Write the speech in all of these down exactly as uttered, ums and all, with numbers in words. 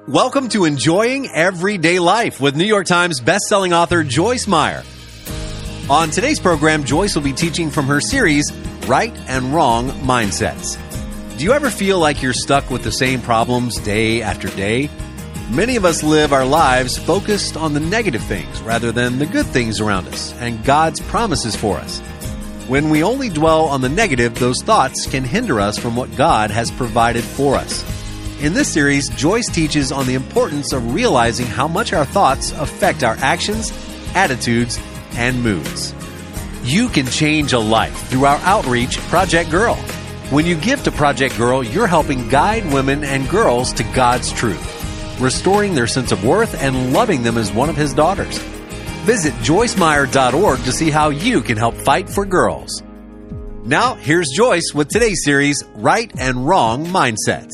Welcome to Enjoying Everyday Life with New York Times bestselling author Joyce Meyer. On today's program, Joyce will be teaching from her series, Right and Wrong Mindsets. Do you ever feel like you're stuck with the same problems day after day? Many of us live our lives focused on the negative things rather than the good things around us and God's promises for us. When we only dwell on the negative, those thoughts can hinder us from what God has provided for us. In this series, Joyce teaches on the importance of realizing how much our thoughts affect our actions, attitudes, and moods. You can change a life through our outreach, Project Girl. When you give to Project Girl, you're helping guide women and girls to God's truth, restoring their sense of worth and loving them as one of His daughters. Visit joyce meyer dot org to see how you can help fight for girls. Now, here's Joyce with today's series, Right and Wrong Mindsets.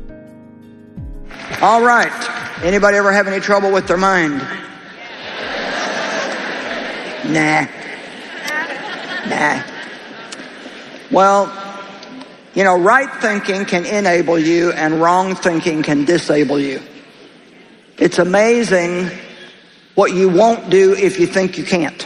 All right. Anybody ever have any trouble with their mind? Nah. Nah. Well, you know, right thinking can enable you and wrong thinking can disable you. It's amazing what you won't do if you think you can't.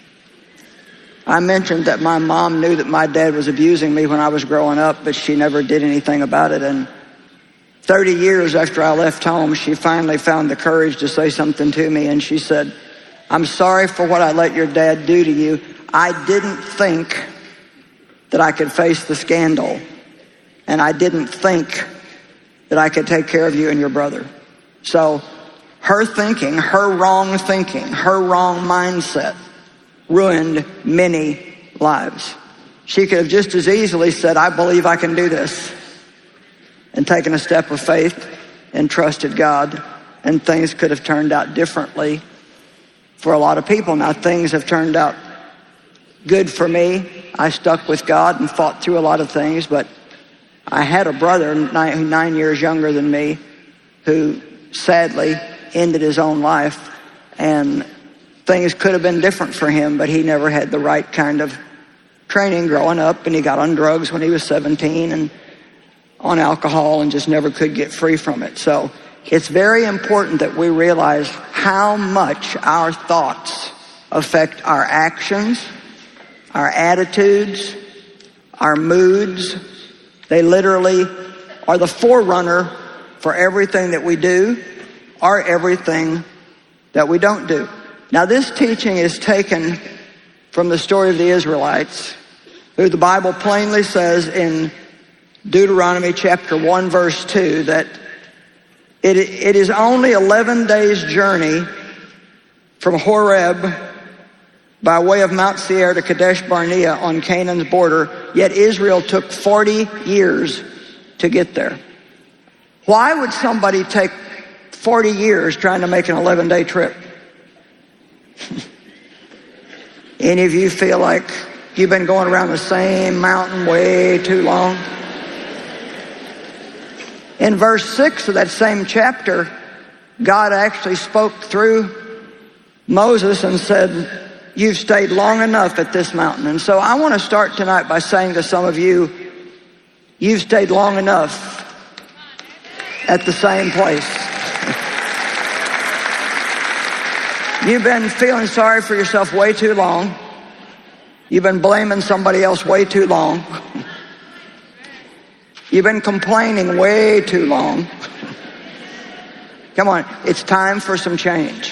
I mentioned that my mom knew that my dad was abusing me when I was growing up, but she never did anything about it. And thirty years after I left home, she finally found the courage to say something to me, and she said, "I'm sorry for what I let your dad do to you. I didn't think that I could face the scandal, and I didn't think that I could take care of you and your brother." So her thinking, her wrong thinking, her wrong mindset ruined many lives. She could have just as easily said, "I believe I can do this," and taken a step of faith and trusted God, and things could have turned out differently for a lot of people. Now, things have turned out good for me. I stuck with God and fought through a lot of things, but I had a brother nine, nine years younger than me who sadly ended his own life, and things could have been different for him, but he never had the right kind of training growing up, and he got on drugs when he was seventeen and on alcohol and just never could get free from it. So it's very important that we realize how much our thoughts affect our actions, our attitudes, our moods. They literally are the forerunner for everything that we do or everything that we don't do. Now, this teaching is taken from the story of the Israelites, who the Bible plainly says in Deuteronomy chapter one, verse two, that it, it is only eleven days' journey from Horeb by way of Mount Seir to Kadesh Barnea on Canaan's border, yet Israel took forty years to get there. Why would somebody take forty years trying to make an eleven-day trip? Any of you feel like you've been going around the same mountain way too long? In verse six of that same chapter, God actually spoke through Moses and said, "You've stayed long enough at this mountain." And so I want to start tonight by saying to some of you, you've stayed long enough at the same place. You've been feeling sorry for yourself way too long. You've been blaming somebody else way too long. You've been complaining way too long. Come on, it's time for some change.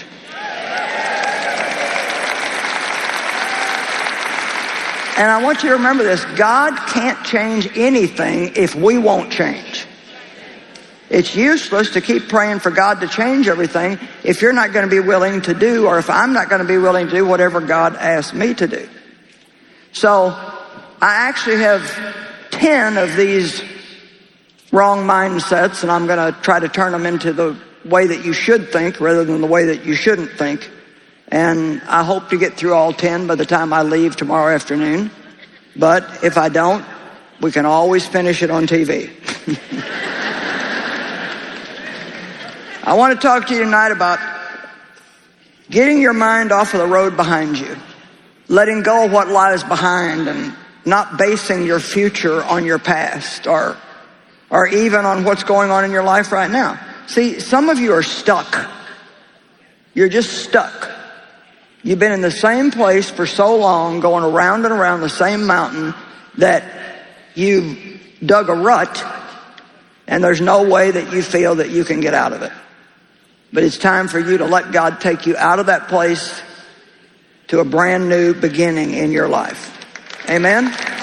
And I want you to remember this. God can't change anything if we won't change. It's useless to keep praying for God to change everything if you're not going to be willing to do, or if I'm not going to be willing to do whatever God asks me to do. So I actually have ten of these wrong mindsets, and I'm going to try to turn them into the way that you should think rather than the way that you shouldn't think. And I hope to get through all ten by the time I leave tomorrow afternoon. But if I don't, we can always finish it on T V. I want to talk to you tonight about getting your mind off of the road behind you, letting go of what lies behind, and not basing your future on your past or or even on what's going on in your life right now. See, some of you are stuck. You're just stuck. You've been in the same place for so long, going around and around the same mountain, that you've dug a rut, and there's no way that you feel that you can get out of it. But it's time for you to let God take you out of that place to a brand new beginning in your life. Amen?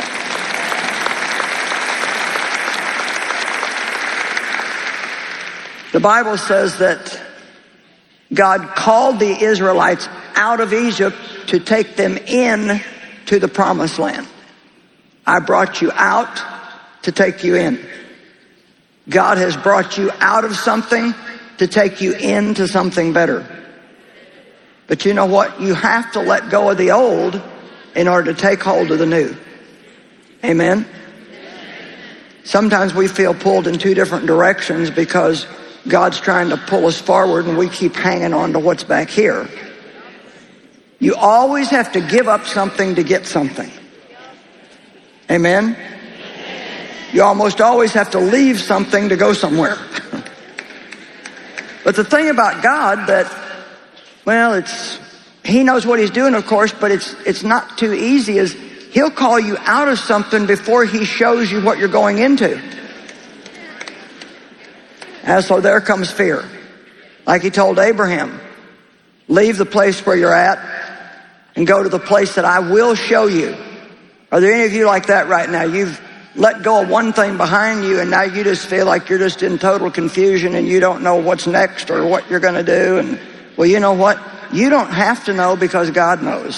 The Bible says that God called the Israelites out of Egypt to take them in to the promised land. I brought you out to take you in. God has brought you out of something to take you into something better. But you know what? You have to let go of the old in order to take hold of the new. Amen? Sometimes we feel pulled in two different directions because God's trying to pull us forward and we keep hanging on to what's back here. You always have to give up something to get something. Amen? You almost always have to leave something to go somewhere. But the thing about God that, well, it's, He knows what He's doing, of course, but it's, it's not too easy, is He'll call you out of something before He shows you what you're going into. And so there comes fear. Like He told Abraham, leave the place where you're at and go to the place that I will show you. Are there any of you like that right now? You've let go of one thing behind you and now you just feel like you're just in total confusion and you don't know what's next or what you're going to do. And well, you know what? You don't have to know because God knows.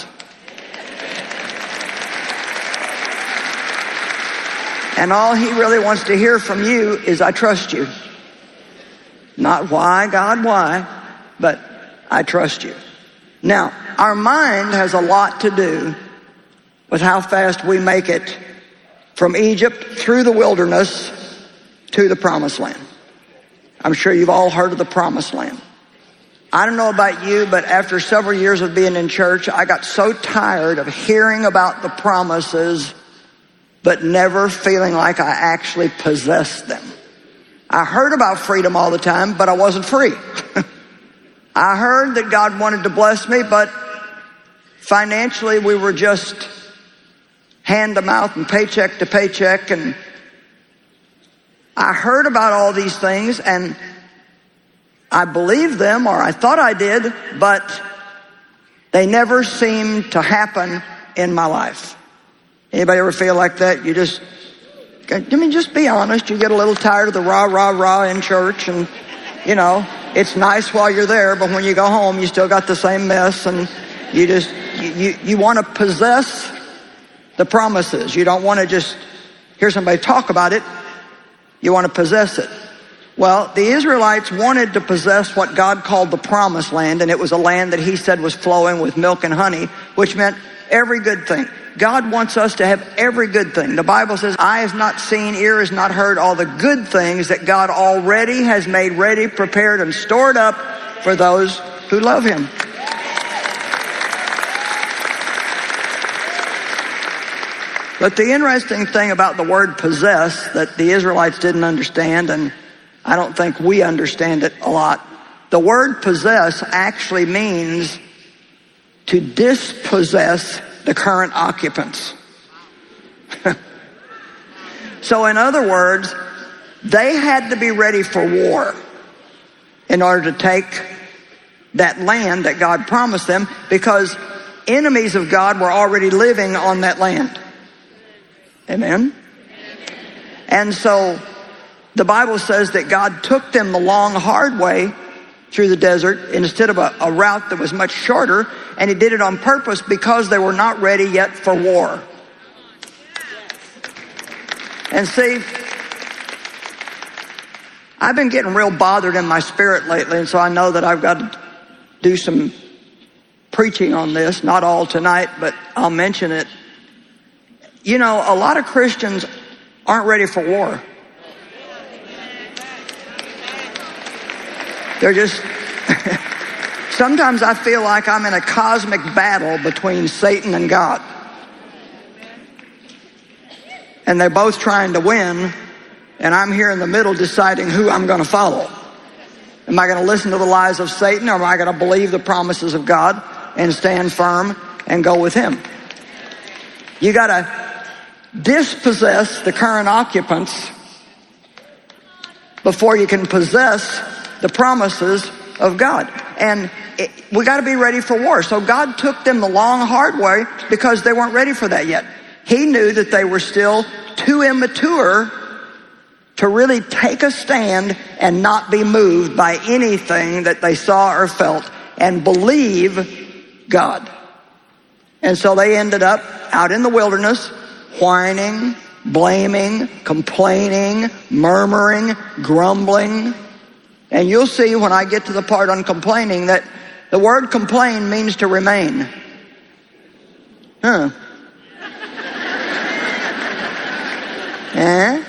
And all He really wants to hear from you is, I trust you. Not why, God, why, but I trust you. Now, our mind has a lot to do with how fast we make it from Egypt through the wilderness to the promised land. I'm sure you've all heard of the promised land. I don't know about you, but after several years of being in church, I got so tired of hearing about the promises, but never feeling like I actually possessed them. I heard about freedom all the time, but I wasn't free. I heard that God wanted to bless me, but financially we were just hand to mouth and paycheck to paycheck. And I heard about all these things and I believed them, or I thought I did, but they never seemed to happen in my life. Anybody ever feel like that? You just, I mean, just be honest. You get a little tired of the rah, rah, rah in church, and, you know, it's nice while you're there, but when you go home, you still got the same mess, and you just, you, you, you want to possess the promises. You don't want to just hear somebody talk about it. You want to possess it. Well, the Israelites wanted to possess what God called the promised land, and it was a land that He said was flowing with milk and honey, which meant every good thing. God wants us to have every good thing. The Bible says, eye has not seen, ear has not heard all the good things that God already has made ready, prepared, and stored up for those who love Him. But the interesting thing about the word possess that the Israelites didn't understand, and I don't think we understand it a lot, the word possess actually means to dispossess the current occupants. So in other words, they had to be ready for war in order to take that land that God promised them, because enemies of God were already living on that land. Amen? And so the Bible says that God took them the long, hard way through the desert instead of a, a route that was much shorter, and He did it on purpose because they were not ready yet for war. And see, I've been getting real bothered in my spirit lately, and so I know that I've got to do some preaching on this, not all tonight, but I'll mention it. You know, a lot of Christians aren't ready for war. They're just, sometimes I feel like I'm in a cosmic battle between Satan and God. And they're both trying to win, and I'm here in the middle deciding who I'm going to follow. Am I going to listen to the lies of Satan, or am I going to believe the promises of God and stand firm and go with him? You got to dispossess the current occupants before you can possess the promises of God. And it, we got to be ready for war. So God took them the long, hard way because they weren't ready for that yet. He knew that they were still too immature to really take a stand and not be moved by anything that they saw or felt and believe God. And so they ended up out in the wilderness, whining, blaming, complaining, murmuring, grumbling. And you'll see when I get to the part on complaining that the word complain means to remain. Huh. Eh?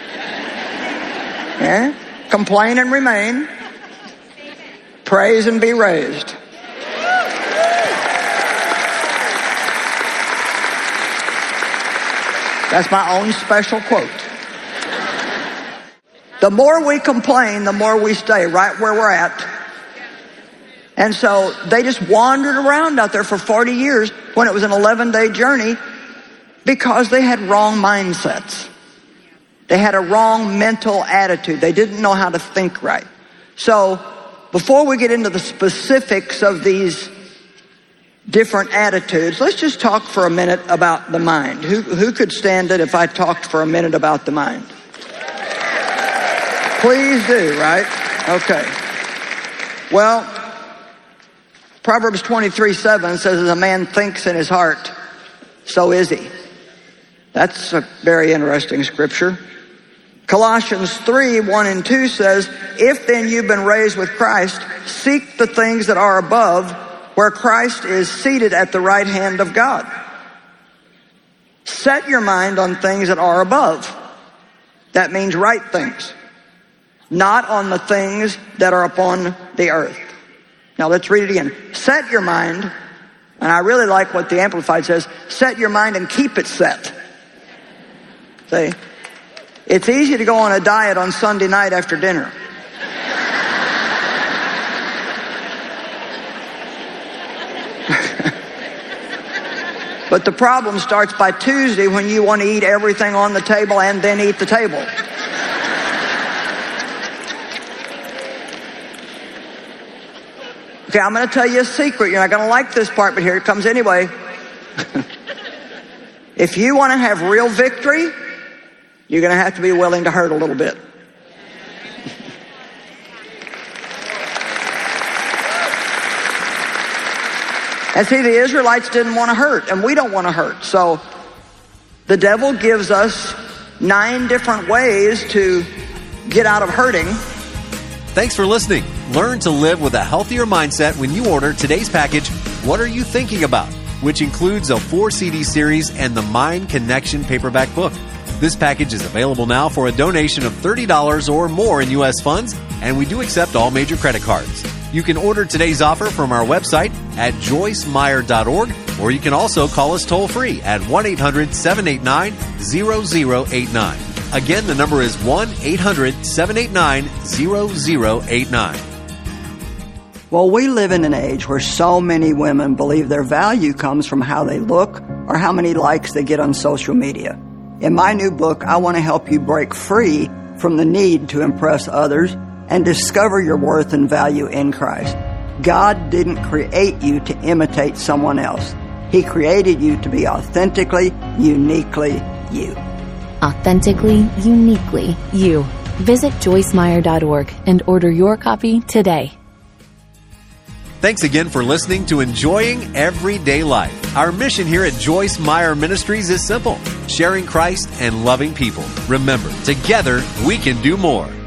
Eh? Complain and remain. Praise and be raised. That's my own special quote. The more we complain, the more we stay right where we're at. And so they just wandered around out there for forty years when it was an eleven-day journey because they had wrong mindsets. They had a wrong mental attitude. They didn't know how to think right. So before we get into the specifics of these different attitudes, let's just talk for a minute about the mind. Who, who could stand it if I talked for a minute about the mind? Please do, right? Okay. Well, Proverbs twenty-three seven says, as a man thinks in his heart, so is he. That's a very interesting scripture. Colossians three, one and two says, if then you've been raised with Christ, seek the things that are above, where Christ is seated at the right hand of God. Set your mind on things that are above. That means right things. Not on the things that are upon the earth. Now let's read it again. Set your mind, and I really like what the Amplified says, set your mind and keep it set. See? It's easy to go on a diet on Sunday night after dinner. But the problem starts by Tuesday when you want to eat everything on the table and then eat the table. Okay, I'm going to tell you a secret. You're not going to like this part, but here it comes anyway. If you want to have real victory, you're going to have to be willing to hurt a little bit. And see, the Israelites didn't want to hurt, and we don't want to hurt. So the devil gives us nine different ways to get out of hurting. Thanks for listening. Learn to live with a healthier mindset when you order today's package, What Are You Thinking About?, which includes a four C D series and the Mind Connection paperback book. This package is available now for a donation of thirty dollars or more in U S funds, and we do accept all major credit cards. You can order today's offer from our website at joyce meyer dot org, or you can also call us toll-free at one eight hundred seven eight nine zero zero eight nine. Again, the number is one eight hundred seven eight nine zero zero eight nine. Well, we live in an age where so many women believe their value comes from how they look or how many likes they get on social media. In my new book, I want to help you break free from the need to impress others and discover your worth and value in Christ. God didn't create you to imitate someone else. He created you to be authentically, uniquely you. Authentically, uniquely you. Visit joyce meyer dot org and order your copy today. Thanks again for listening to Enjoying Everyday Life. Our mission here at Joyce Meyer Ministries is simple: sharing Christ and loving people. Remember, together we can do more.